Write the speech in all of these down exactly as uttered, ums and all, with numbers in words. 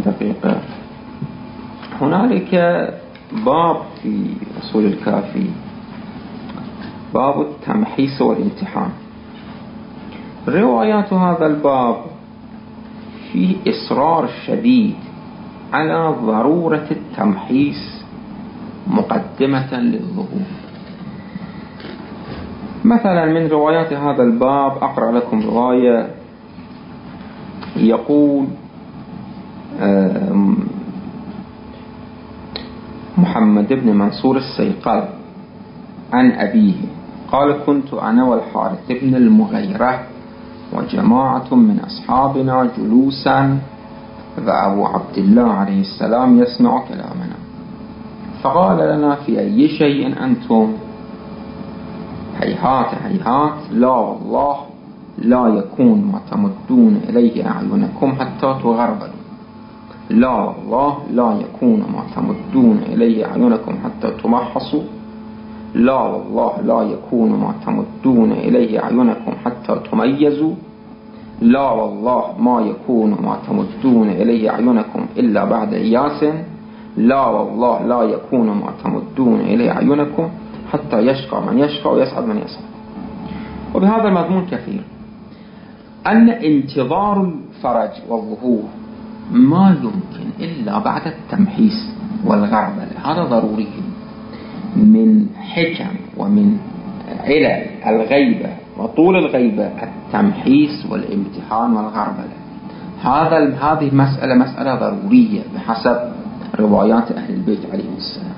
دقيقة. هنالك باب في أصول الكافي، باب التمحيص والامتحان. روايات هذا الباب فيه إصرار شديد على ضرورة التمحيص مقدمة للظهور. مثلا من روايات هذا الباب أقرأ لكم رواية يقول محمد بن منصور السيقل عن أبيه قال: كنت أنا والحارث بن المغيرة وجماعة من أصحابنا جلوسا فأبو عبد الله عليه السلام يسمع كلامنا، فقال لنا: في أي شيء أنتم؟ هيهات هيهات، لا والله لا يكون ما تمدون إليه أعينكم حتى تغربلوا، لا والله لا يكون ما تمدون إليه أعينكم حتى تمحصوا، لا والله لا يكون ما تمدون إليه أعينكم حتى تميزوا، لا والله ما يكون ما تمدون إليه أعينكم إلا بعد إياس، لا والله لا يكون ما تمدون إليه أعينكم حتى يشقى من يشقى ويسعد من يسعد. وبهذا المضمون كثير أن انتظار الفرج والظهور ما يمكن إلا بعد التمحيص والغربلة، هذا ضروري. من حكم ومن علل الغيبة وطول الغيبة التمحيص والامتحان والغربلة. هذا هذه مسألة مسألة ضرورية بحسب روايات أهل البيت عليهم السلام.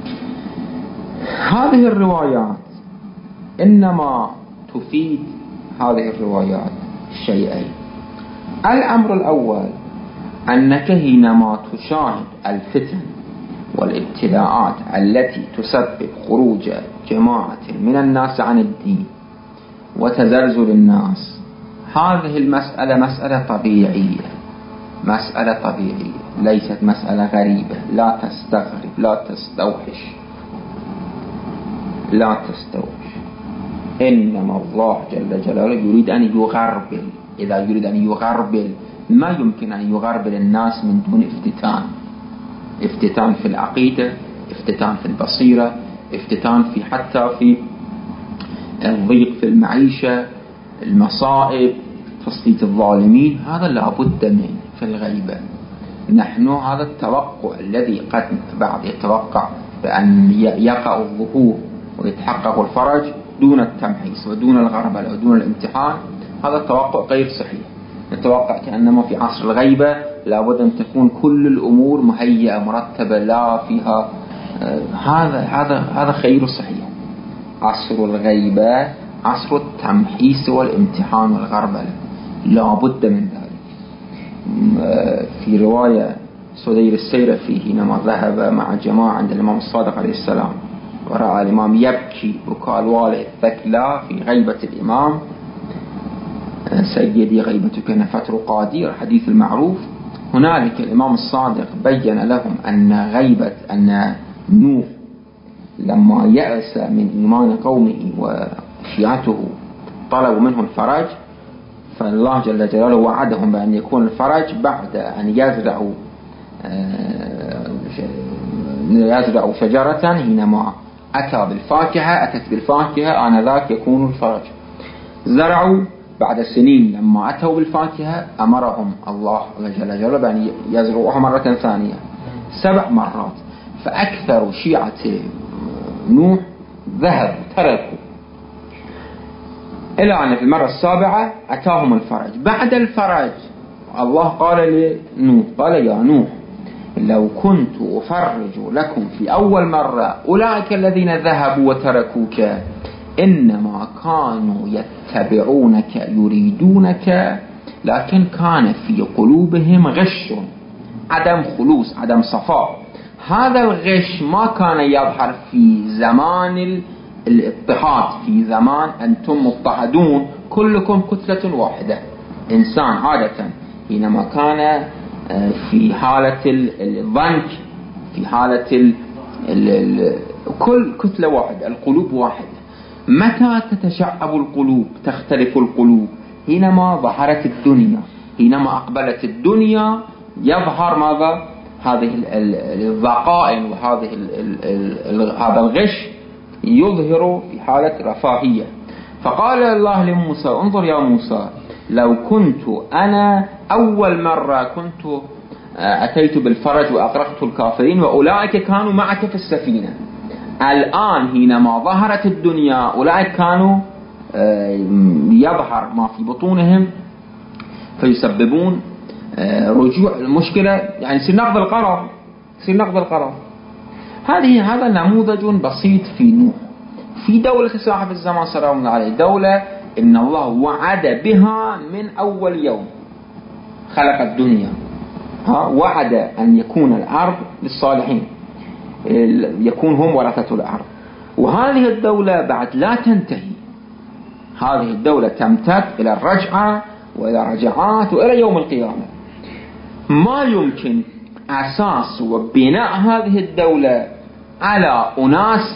هذه الروايات إنما تفيد هذه الروايات شيئين. الأمر الأول أنك حينما تشاهد الفتن والابتلاءات التي تسبب خروج جماعة من الناس عن الدين وتزلزل الناس، هذه المسألة مسألة طبيعية، مسألة طبيعية ليست مسألة غريبة. لا تستغرب، لا تستوحش، لا تستوحش. إنما الله جل جلاله يريد أن يغربل. إذا يريد أن يغربل ما يمكن أن يغربل الناس من دون افتتان. افتتان في العقيدة، افتتان في البصيرة، افتتان في حتى في الضيق في المعيشة، المصائب، تسليط الظالمين. هذا لابد منه في الغيبة. نحن هذا التوقع الذي قد بعد يتوقع بأن يقع الظهور ويتحقق الفرج دون التمحيص ودون الغربلة ودون الامتحان، هذا التوقع غير صحيح. نتوقع كأنما في عصر الغيبة لابد أن تكون كل الأمور مهيئة مرتبة لا فيها آه هذا هذا هذا خير صحيح. عصر الغيبة عصر التمحيص والامتحان والغربلة، لابد من ذلك. آه في رواية سدير السيرفي حينما ذهب مع جماعة عند الإمام الصادق عليه السلام ورأى الإمام يبكي بكاء الوالد الثكلى في غيبة الإمام: سيدي غيبتك نفت رقادي، الحديث المعروف. هنالك الإمام الصادق بيّن لهم أن غيبة أن نوح لما يأس من إيمان قومه وشيعته طلبوا منه الفرج، فالله جل جلاله وعدهم بأن يكون الفرج بعد أن يزرعوا يزرعوا شجرة. حينما أتى بالفاكهة أتت بالفاكهة آنذاك يكون الفرج. زرعوا بعد سنين، لما أتوا بالفاكهة أمرهم الله جل جلاله بأن يزرعوها مرة ثانية، سبع مرات. فأكثر شيعة نوح ذهبوا تركوا إلى أن في المرة السابعة أتاهم الفرج. بعد الفرج الله قال لنوح: قال يا نوح لو كنت أفرج لكم في أول مرة أولئك الذين ذهبوا وتركوك إنما كانوا يتبعونك يريدونك، لكن كان في قلوبهم غش، عدم خلوص، عدم صفاء. هذا الغش ما كان يظهر في زمان الاضطهاد، في زمان أنتم مضطهدون كلكم كتلة واحدة. إنسان عادة حينما كان في حالة الضنك، في حالة ال ال ال كل كتلة واحدة، القلوب واحدة. متى تتشعب القلوب، تختلف القلوب؟ حينما ظهرت الدنيا، حينما أقبلت الدنيا يظهر ماذا؟ هذه الضغائن وهذه هذا الغش يظهر في حالة رفاهية. فقال الله لموسى انظر يا موسى لو كنت أنا أول مرة كنت أتيت بالفرج وأغرقت الكافرين وأولئك كانوا معك في السفينة، الآن حينما ظهرت الدنيا أولئك كانوا يظهر ما في بطونهم فيسببون رجوع المشكلة، يعني يصير نقض القرار، يصير نقض القرار. هذه هذا نموذج بسيط في نوح، في دولة صاحب الزمان سلام الله عليه، دولة إن الله وعد بها من أول يوم خلق الدنيا، ها وعد أن يكون الأرض للصالحين، يكون هم ورثة الأرض. وهذه الدولة بعد لا تنتهي، هذه الدولة تمتد إلى الرجعة وإلى رجعات وإلى يوم القيامة. ما يمكن أساس وبناء هذه الدولة على أناس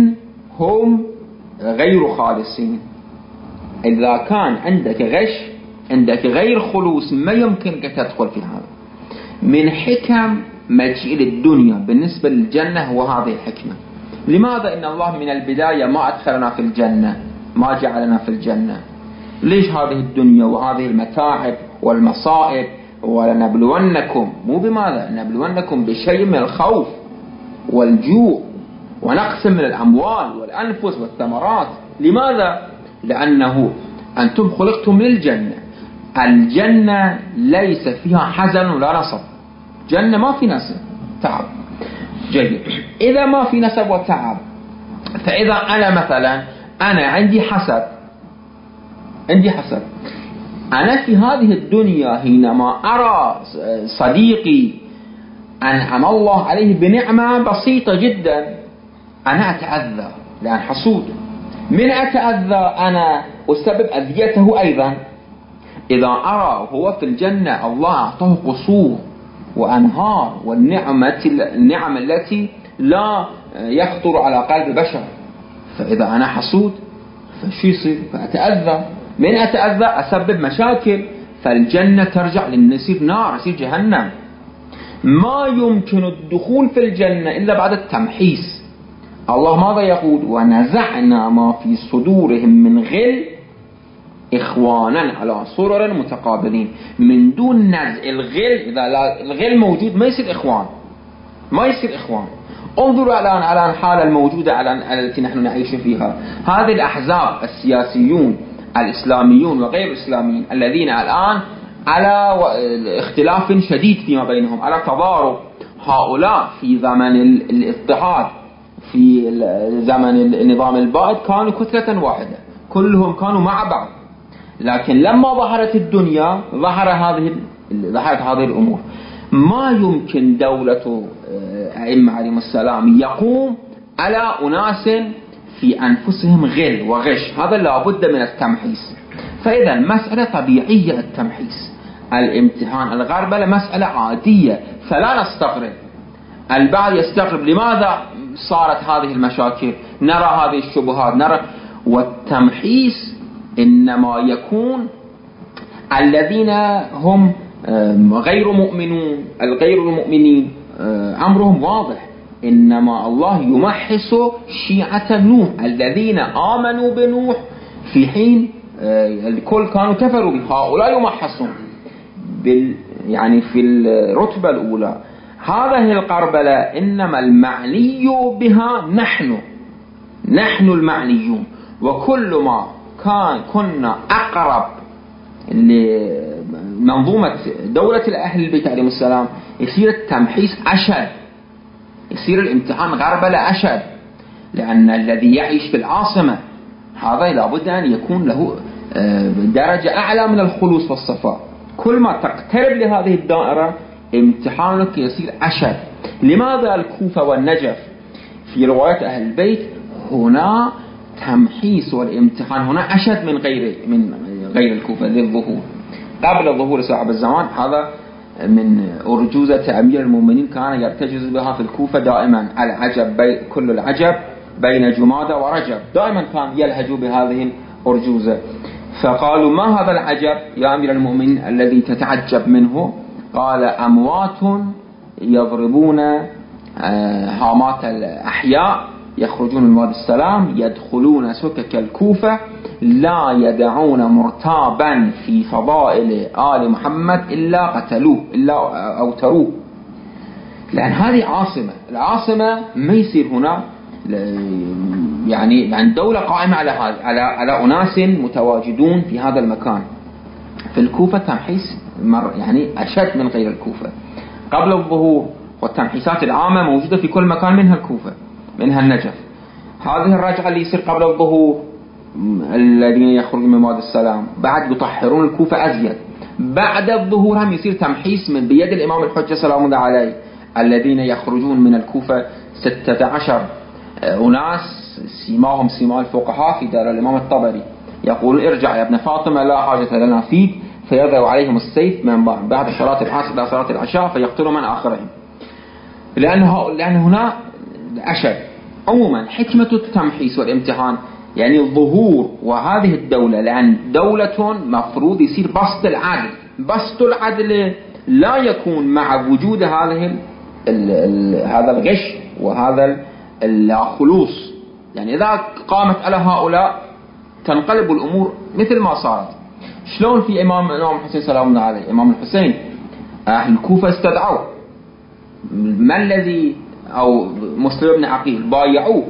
هم غير خالصين. إذا كان عندك غش، عندك غير خلوص، ما يمكنك تدخل في هذا. من حكم مجيء الدنيا بالنسبة للجنة هو هذه الحكمة. لماذا إن الله من البداية ما أدخلنا في الجنة، ما جعلنا في الجنة؟ ليش هذه الدنيا وهذه المتاعب والمصائب؟ ولنبلونكم، مو بماذا؟ نبلونكم بشيء من الخوف والجوع ونقص من الأموال والأنفس والثمرات. لماذا؟ لأنه أنتم خلقتم للجنة. الجنة ليس فيها حزن ولا نصب، جنة ما في نصب تعب. جيد، إذا ما في نصب وتعب، فإذا أنا مثلا أنا عندي حسد، عندي حسد أنا في هذه الدنيا حينما أرى صديقي أنعم الله عليه بنعمة بسيطة جدا أنا أتأذى لأن حسود. من أتأذى أنا أسبب أذيته أيضا. إذا أرى هو في الجنة الله أعطاه قصور وأنهار والنعمة النعم التي لا يخطر على قلب بشر، فإذا أنا حسود فشو يصير؟ فأتأذى. من أتأذى أسبب مشاكل، فالجنة ترجع للنسير نار، يصير جهنم. ما يمكن الدخول في الجنة إلا بعد التمحيص. الله ماذا يقول؟ ونزعنا ما في صدورهم من غل إخوانا على سرر متقابلين. من دون نزع الغل، إذا لا الغل موجود ما يصير إخوان، ما يصير إخوان. انظروا الآن على الحالة الموجودة على التي نحن نعيش فيها. هذه الأحزاب السياسيون الإسلاميون وغير الإسلاميين الذين الآن على اختلاف شديد فيما بينهم، على تضارب. هؤلاء في زمن الاضطهاد، في زمن النظام البائد، كانوا كتلة واحدة، كلهم كانوا مع بعض. لكن لما ظهرت الدنيا ظهر هذه ظهرت هذه الأمور. ما يمكن دولة أئمة عليهم السلام يقوم على أناس في أنفسهم غل وغش، هذا لابد من التمحيص. فإذا مسألة طبيعية التمحيص، الامتحان، الغربلة مسألة عادية، فلا نستغرب. البعض يستغرب لماذا صارت هذه المشاكل، نرى هذه الشبهات، نرى. والتمحيص إنما يكون الذين هم غير مؤمنون، الغير المؤمنين أمرهم واضح. إنما الله يمحص شيعة نوح الذين آمنوا بنوح في حين الكل كانوا كفروا به، هؤلاء يمحصون بال يعني في الرتبة الأولى. هذه القربلة إنما المعني بها نحن نحن المعنيون. وكل ما كان كنا أقرب لمنظومة دولة الأهل البيت عليهم السلام يصير التمحيص أشد، يصير الامتحان غربلة أشد. لأن الذي يعيش في العاصمة هذا لابد أن يكون له درجة أعلى من الخلوص والصفاء. كل ما تقترب لهذه الدائرة امتحانك يصير أشد. لماذا الكوفة والنجف في رواية أهل البيت هنا تمحيص والامتحان هنا أشد من غير من غير الكوفة للظهور؟ قبل ظهور صاحب الزمان هذا من أرجوزة أمير المؤمنين كان يرتجز بها في الكوفة دائما. العجب بي كل العجب بين جمادى ورجب، دائما كان يلهج بهذه الأرجوزة. فقالوا ما هذا العجب يا أمير المؤمنين الذي تتعجب منه؟ قال أموات يضربون هامات الأحياء يخرجون من وادي السلام يدخلون سكك الكوفة لا يدعون مرتابا في فضائل آل محمد إلا قتلوه إلا أوتروه. لأن هذه عاصمة، العاصمة ما يصير هنا يعني عن دولة قائمة على هذا على على أناس متواجدون في هذا المكان. في الكوفة تمحيص مر يعني أشد من غير الكوفة قبل الظهور، والتمحيصات العامة موجودة في كل مكان منها الكوفة منها النجف. هذه الرجعة اللي يصير قبل الظهور الذين يخرجون من وادي السلام بعد يطهرون الكوفة أزيد. بعد الظهور هم يصير تمحيص من بيد الإمام الحجة سلام الله عليه الذين يخرجون من الكوفة ستة عشر أناس سيماهم سيما الفقهاء في دار الإمام الطبري يقول ارجع يا ابن فاطمة لا حاجة لنا فيك، فيضع عليهم السيف من بعد صلاة العصر إلى صلاة العشاء فيقتلوا من آخرهم، لأنه لأن هنا أشد. عموما حكمة التمحيص والامتحان يعني الظهور وهذه الدولة، لأن دولة مفروض يصير بسط العدل. بسط العدل لا يكون مع وجود هذه ال ال ال هذا الغش وهذا الخلوص. يعني إذا قامت على هؤلاء تنقلب الأمور مثل ما صارت. شلون في إمام الإمام الحسين سلام الله عليه، إمام الحسين أهل الكوفة استدعوا ما الذي أو مسلم بن عقيل بايعوه.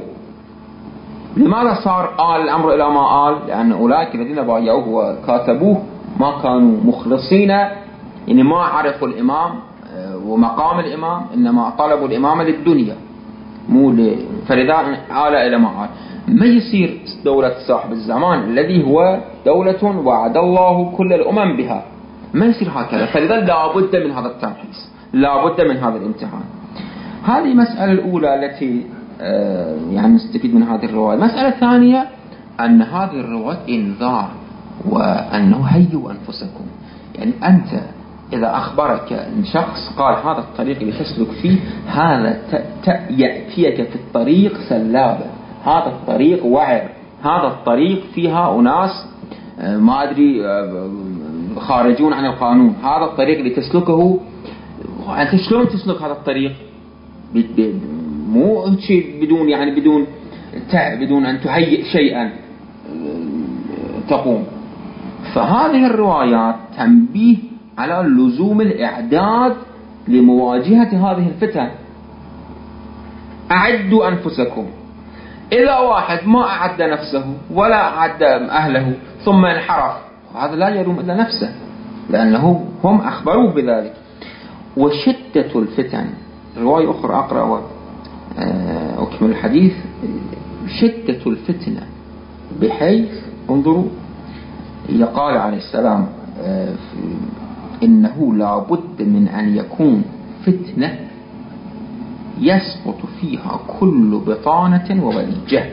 لماذا صار آل الأمر إلى ما قال؟ لأن أولئك الذين بايعوه وكاتبوه ما كانوا مخلصين، يعني ما عرفوا الإمام ومقام الإمام، إنما طلبوا الإمام للدنيا مو ل... فلذا آل إلى ما قال. ما يصير دولة صاحب الزمان الذي هو دولة وعد الله كل الأمم بها، ما يصير هكذا. فلذا لا بد من هذا التمحيص، لا بد من هذا الامتحان. هذه مسألة الأولى التي يعني نستفيد من هذه الرواية. مسألة ثانية أن هذه الرواية إنذار، وأنه هيئوا أنفسكم. يعني أنت إذا أخبرك شخص قال هذا الطريق اللي تسلك فيه هذا يأتيك في الطريق سلابة، هذا الطريق وعر، هذا الطريق فيها أناس ما أدري خارجون عن القانون، هذا الطريق اللي تسلكه أنت شلون تسلك هذا الطريق؟ مو شيء بدون يعني بدون بدون أن تهيئ شيئا تقوم. فهذه الروايات تنبيه على لزوم الإعداد لمواجهة هذه الفتن. أعدوا أنفسكم. إذا واحد ما أعد نفسه ولا أعد أهله ثم انحرف، هذا لا يلوم إلا نفسه، لأنه هم أخبروه بذلك. وشدة الفتن، رواية أخرى أقرأ وأكمل الحديث. شدة الفتنة بحيث انظروا يقال عليه السلام إنه لا بد من أن يكون فتنة يسقط فيها كل بطانة ووليجة.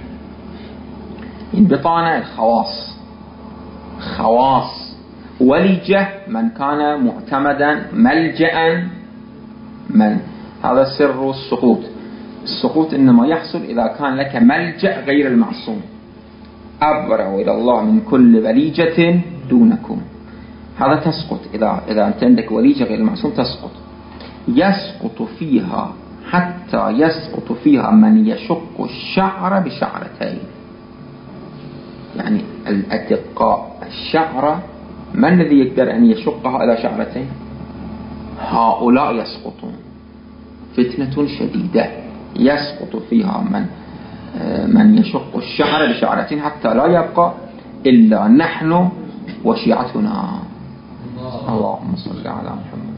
البطانة الخواص، خواص. وليجة من كان معتمدا ملجأ، من هذا سر السقوط. السقوط إنما يحصل إذا كان لك ملجأ غير المعصوم. أبرأ إلى الله من كل وليجة دونكم، هذا تسقط. إذا إذا أنت عندك وليجة غير المعصوم تسقط. يسقط فيها حتى يسقط فيها من يشق الشعر بشعرتين، يعني الأدقاء الشعر من الذي يقدر أن يشقها إلى شعرتين؟ هؤلاء يسقطون. فتنة شديدة يسقط فيها من من يشق الشعر بشعرتين حتى لا يبقى إلا نحن وشيعتنا. اللهم صل على محمد.